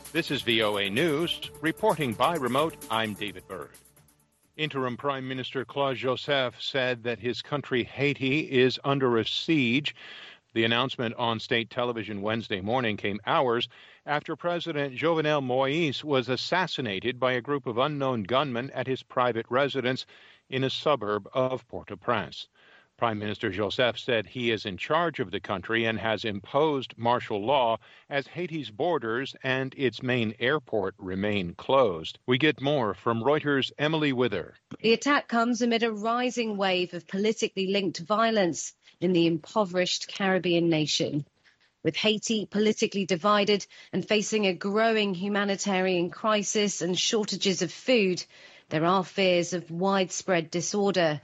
This is VOA News. Reporting by remote, I'm David Byrd. Interim Prime Minister Claude Joseph said that his country, Haiti, is under a siege. The announcement on state television Wednesday morning came hours after President Jovenel Moïse was assassinated by a group of unknown gunmen at his private residence in a suburb of Port-au-Prince. Prime Minister Joseph said he is in charge of the country and has imposed martial law as Haiti's borders and its main airport remain closed. We get more from Reuters' Emily Wither. The attack comes amid a rising wave of politically linked violence in the impoverished Caribbean nation. With Haiti politically divided and facing a growing humanitarian crisis and shortages of food, there are fears of widespread disorder.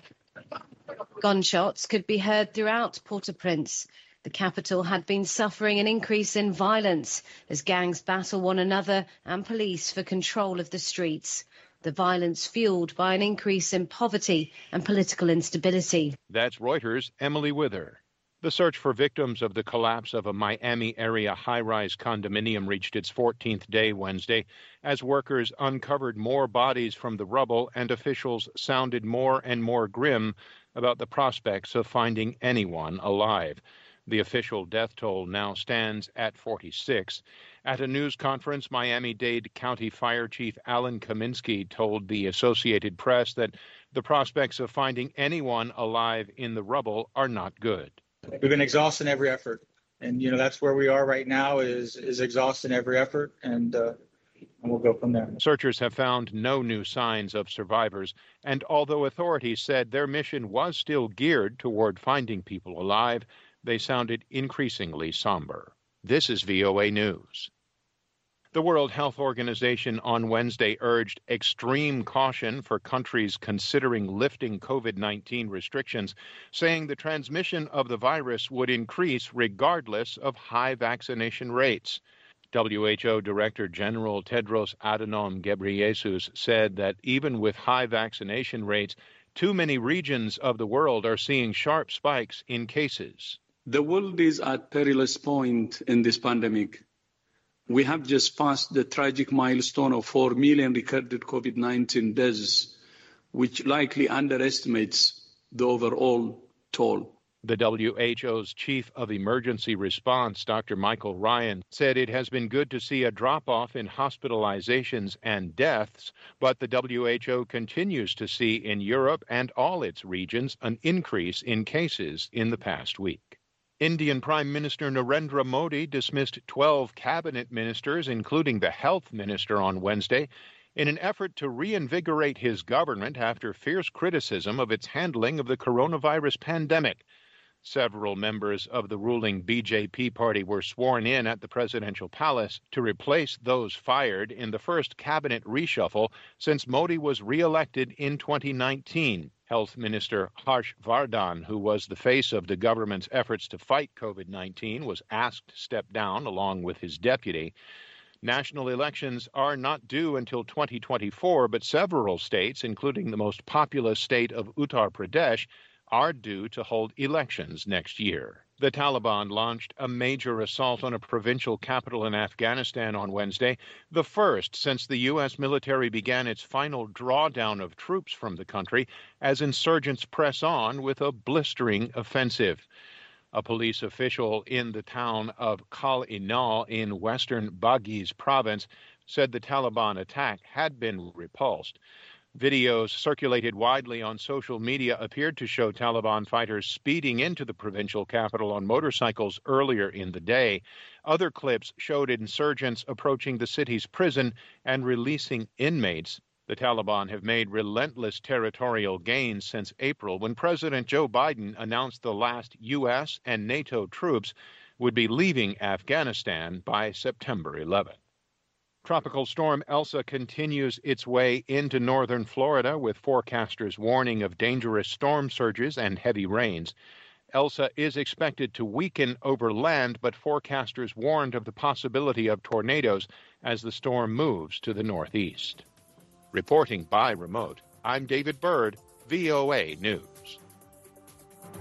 Gunshots could be heard throughout Port-au-Prince. The capital had been suffering an increase in violence as gangs battle one another and police for control of the streets. The violence fueled by an increase in poverty and political instability. That's Reuters' Emily Wither. The search for victims of the collapse of a Miami area high-rise condominium reached its 14th day Wednesday as workers uncovered more bodies from the rubble and officials sounded more and more grim about the prospects of finding anyone alive. The official death toll now stands at 46. At a news conference, Miami-Dade County Fire Chief Alan Kaminsky told the Associated Press that the prospects of finding anyone alive in the rubble are not good. We've been exhausting every effort. And, that's where we are right now is exhausting every effort. And we'll go from there. Searchers have found no new signs of survivors. And although authorities said their mission was still geared toward finding people alive, they sounded increasingly somber. This is VOA News. The World Health Organization on Wednesday urged extreme caution for countries considering lifting COVID-19 restrictions, saying the transmission of the virus would increase regardless of high vaccination rates. WHO Director General Tedros Adhanom Ghebreyesus said that even with high vaccination rates, too many regions of the world are seeing sharp spikes in cases. The world is at perilous point in this pandemic. We have just passed the tragic milestone of 4 million recorded COVID-19 deaths, which likely underestimates the overall toll. The WHO's chief of emergency response, Dr. Michael Ryan, said it has been good to see a drop-off in hospitalizations and deaths, but the WHO continues to see in Europe and all its regions an increase in cases in the past week. Indian Prime Minister Narendra Modi dismissed 12 cabinet ministers, including the health minister, on Wednesday, in an effort to reinvigorate his government after fierce criticism of its handling of the coronavirus pandemic. Several members of the ruling BJP party were sworn in at the presidential palace to replace those fired in the first cabinet reshuffle since Modi was re-elected in 2019. Health Minister Harsh Vardhan, who was the face of the government's efforts to fight COVID-19, was asked to step down along with his deputy. National elections are not due until 2024, but several states, including the most populous state of Uttar Pradesh, are due to hold elections next year. The Taliban launched a major assault on a provincial capital in Afghanistan on Wednesday, the first since the U.S. military began its final drawdown of troops from the country as insurgents press on with a blistering offensive. A police official in the town of Kal-Inal in western Baghuz province said the Taliban attack had been repulsed. Videos circulated widely on social media appeared to show Taliban fighters speeding into the provincial capital on motorcycles earlier in the day. Other clips showed insurgents approaching the city's prison and releasing inmates. The Taliban have made relentless territorial gains since April, when President Joe Biden announced the last U.S. and NATO troops would be leaving Afghanistan by September 11. Tropical storm Elsa continues its way into northern Florida, with forecasters warning of dangerous storm surges and heavy rains. Elsa is expected to weaken over land, but forecasters warned of the possibility of tornadoes as the storm moves to the northeast. Reporting by remote, I'm David Byrd, VOA News.